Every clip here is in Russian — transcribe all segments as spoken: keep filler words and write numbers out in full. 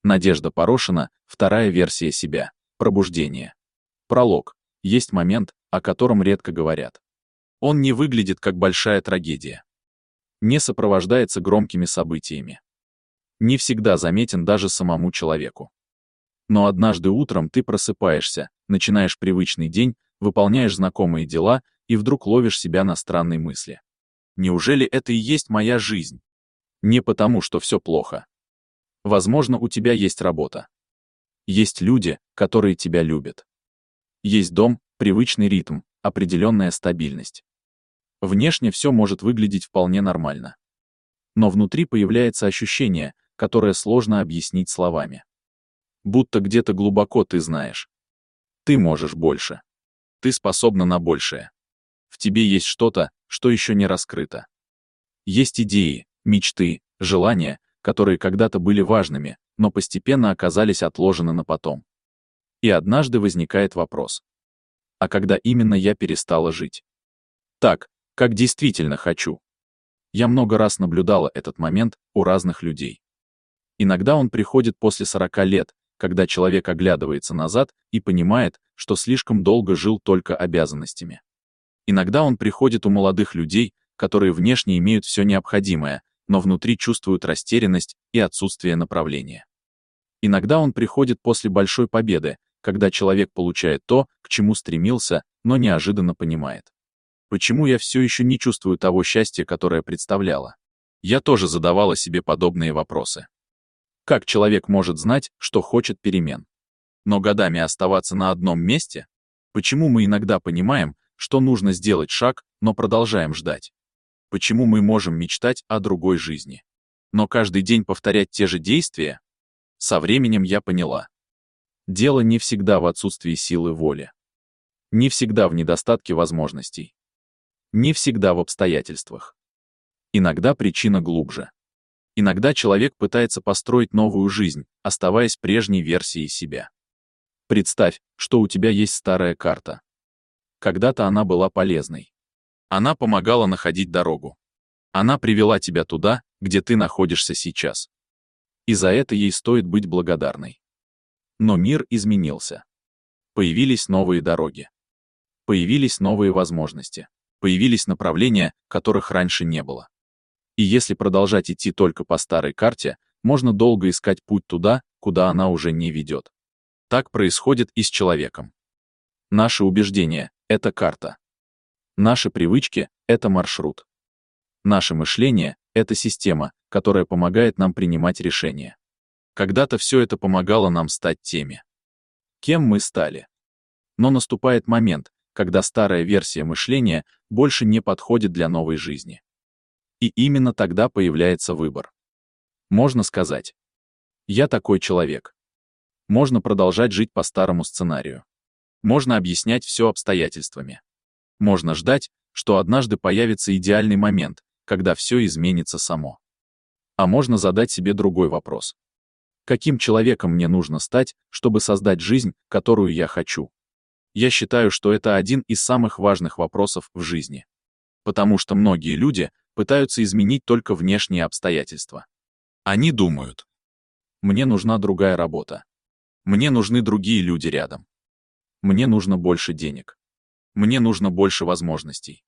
Надежда Порошина, вторая версия себя. Пробуждение. Пролог. Есть момент, о котором редко говорят. Он не выглядит как большая трагедия. Не сопровождается громкими событиями. Не всегда заметен даже самому человеку. Но однажды утром ты просыпаешься, начинаешь привычный день, выполняешь знакомые дела и вдруг ловишь себя на странной мысли. Неужели это и есть моя жизнь? Не потому, что все плохо. Возможно, у тебя есть работа. Есть люди, которые тебя любят. Есть дом, привычный ритм, определенная стабильность. Внешне все может выглядеть вполне нормально. Но внутри появляется ощущение, которое сложно объяснить словами. Будто где-то глубоко ты знаешь. Ты можешь больше. Ты способна на большее. В тебе есть что-то, что еще не раскрыто. Есть идеи, мечты, желания, которые когда-то были важными, но постепенно оказались отложены на потом. И однажды возникает вопрос. А когда именно я перестала жить? Так, как действительно хочу. Я много раз наблюдала этот момент у разных людей. Иногда он приходит после сорока лет, когда человек оглядывается назад и понимает, что слишком долго жил только обязанностями. Иногда он приходит у молодых людей, которые внешне имеют все необходимое, но внутри чувствуют растерянность и отсутствие направления. Иногда он приходит после большой победы, когда человек получает то, к чему стремился, но неожиданно понимает. Почему я все еще не чувствую того счастья, которое представляла? Я тоже задавала себе подобные вопросы. Как человек может знать, что хочет перемен? Но годами оставаться на одном месте? Почему мы иногда понимаем, что нужно сделать шаг, но продолжаем ждать? Почему мы можем мечтать о другой жизни, но каждый день повторять те же действия? Со временем я поняла. Дело не всегда в отсутствии силы воли. Не всегда в недостатке возможностей. Не всегда в обстоятельствах. Иногда причина глубже. Иногда человек пытается построить новую жизнь, оставаясь прежней версией себя. Представь, что у тебя есть старая карта. Когда-то она была полезной. Она помогала находить дорогу. Она привела тебя туда, где ты находишься сейчас. И за это ей стоит быть благодарной. Но мир изменился. Появились новые дороги. Появились новые возможности. Появились направления, которых раньше не было. И если продолжать идти только по старой карте, можно долго искать путь туда, куда она уже не ведет. Так происходит и с человеком. Наши убеждения — это карта. Наши привычки — это маршрут. Наше мышление — это система, которая помогает нам принимать решения. Когда-то все это помогало нам стать теми, кем мы стали. Но наступает момент, когда старая версия мышления больше не подходит для новой жизни. И именно тогда появляется выбор. Можно сказать: «Я такой человек». Можно продолжать жить по старому сценарию. Можно объяснять все обстоятельствами. Можно ждать, что однажды появится идеальный момент, когда все изменится само. А можно задать себе другой вопрос. Каким человеком мне нужно стать, чтобы создать жизнь, которую я хочу? Я считаю, что это один из самых важных вопросов в жизни. Потому что многие люди пытаются изменить только внешние обстоятельства. Они думают: мне нужна другая работа. Мне нужны другие люди рядом. Мне нужно больше денег. Мне нужно больше возможностей.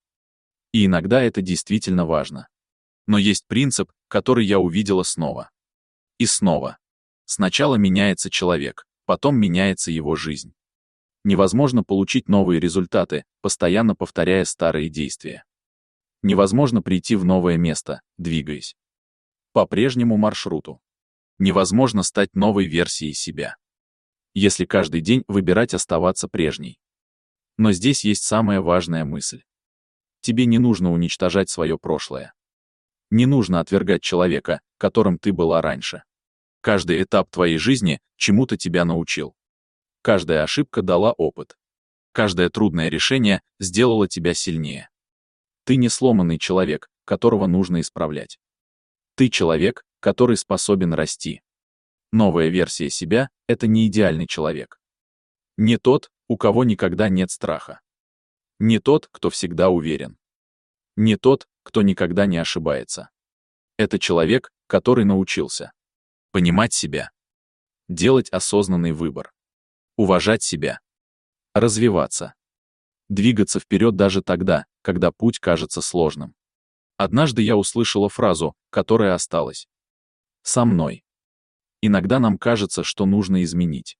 И иногда это действительно важно. Но есть принцип, который я увидела снова. И снова. Сначала меняется человек, потом меняется его жизнь. Невозможно получить новые результаты, постоянно повторяя старые действия. Невозможно прийти в новое место, двигаясь по прежнему маршруту. Невозможно стать новой версией себя, если каждый день выбирать оставаться прежней. Но здесь есть самая важная мысль. Тебе не нужно уничтожать свое прошлое. Не нужно отвергать человека, которым ты была раньше. Каждый этап твоей жизни чему-то тебя научил. Каждая ошибка дала опыт. Каждое трудное решение сделало тебя сильнее. Ты не сломанный человек, которого нужно исправлять. Ты человек, который способен расти. Новая версия себя — это не идеальный человек. Не тот, у кого никогда нет страха. Не тот, кто всегда уверен. Не тот, кто никогда не ошибается. Это человек, который научился понимать себя, Делать осознанный выбор. Уважать себя. Развиваться. Двигаться вперед даже тогда, когда путь кажется сложным. Однажды я услышала фразу, которая осталась со мной. Иногда нам кажется, что нужно изменить